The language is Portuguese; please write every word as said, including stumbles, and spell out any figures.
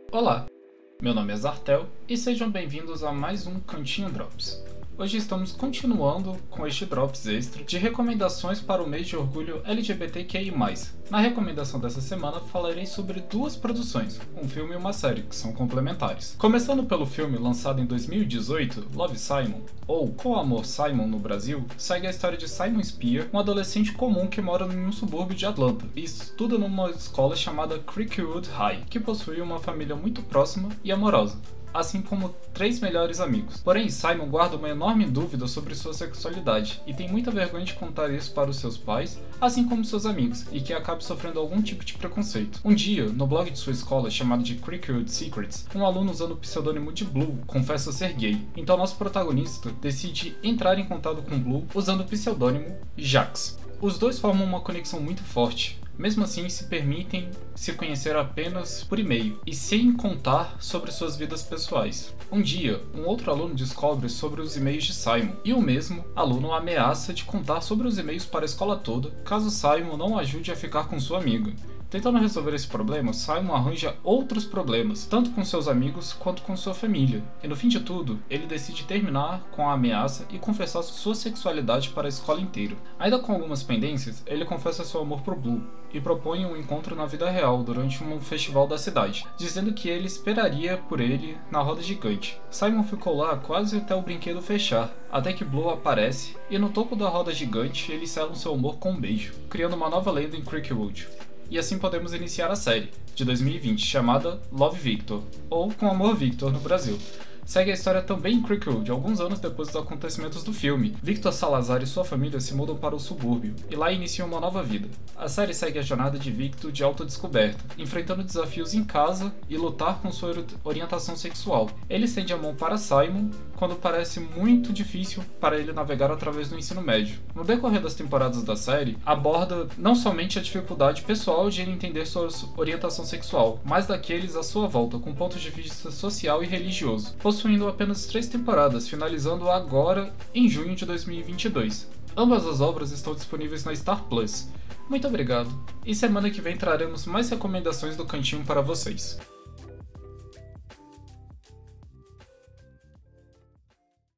Olá, meu nome é Zartel e sejam bem-vindos a mais um Cantinho Drops. Hoje estamos continuando com este Drops extra de recomendações para o mês de orgulho L G B T Q I mais. Na recomendação dessa semana falarei sobre duas produções, um filme e uma série, que são complementares. Começando pelo filme lançado em dois mil e dezoito, Love, Simon, ou Com Amor, Simon no Brasil, segue a história de Simon Spear, um adolescente comum que mora em um subúrbio de Atlanta e estuda numa escola chamada Creekwood High, que possui uma família muito próxima e amorosa, assim como três melhores amigos. Porém, Simon guarda uma enorme dúvida sobre sua sexualidade e tem muita vergonha de contar isso para os seus pais, assim como seus amigos, e que acaba sofrendo algum tipo de preconceito. Um dia, no blog de sua escola chamado de Creekwood Secrets, um aluno usando o pseudônimo de Blue confessa ser gay. Então nosso protagonista decide entrar em contato com Blue usando o pseudônimo Jax. Os dois formam uma conexão muito forte. Mesmo assim, se permitem se conhecer apenas por e-mail e sem contar sobre suas vidas pessoais. Um dia, um outro aluno descobre sobre os e-mails de Simon, e o mesmo aluno ameaça de contar sobre os e-mails para a escola toda, caso Simon não ajude a ficar com sua amiga. Tentando resolver esse problema, Simon arranja outros problemas, tanto com seus amigos quanto com sua família. E no fim de tudo, ele decide terminar com a ameaça e confessar sua sexualidade para a escola inteira. Ainda com algumas pendências, ele confessa seu amor por Blue e propõe um encontro na vida real durante um festival da cidade, dizendo que ele esperaria por ele na roda gigante. Simon ficou lá quase até o brinquedo fechar, até que Blue aparece e no topo da roda gigante eles selam seu amor com um beijo, criando uma nova lenda em Creekwood. E assim podemos iniciar a série, de dois mil e vinte, chamada Love, Victor, ou Com Amor, Victor no Brasil. Segue a história também em Creekwood, alguns anos depois dos acontecimentos do filme. Victor Salazar e sua família se mudam para o subúrbio, e lá iniciam uma nova vida. A série segue a jornada de Victor de autodescoberta, enfrentando desafios em casa e lutar com sua orientação sexual. Ele estende a mão para Simon, quando parece muito difícil para ele navegar através do ensino médio. No decorrer das temporadas da série, aborda não somente a dificuldade pessoal de ele entender sua orientação sexual, mas daqueles à sua volta, com pontos de vista social e religioso, possuindo apenas três temporadas, finalizando agora em junho de dois mil e vinte e dois. Ambas as obras estão disponíveis na Star Plus. Muito obrigado, e semana que vem traremos mais recomendações do Cantinho para vocês.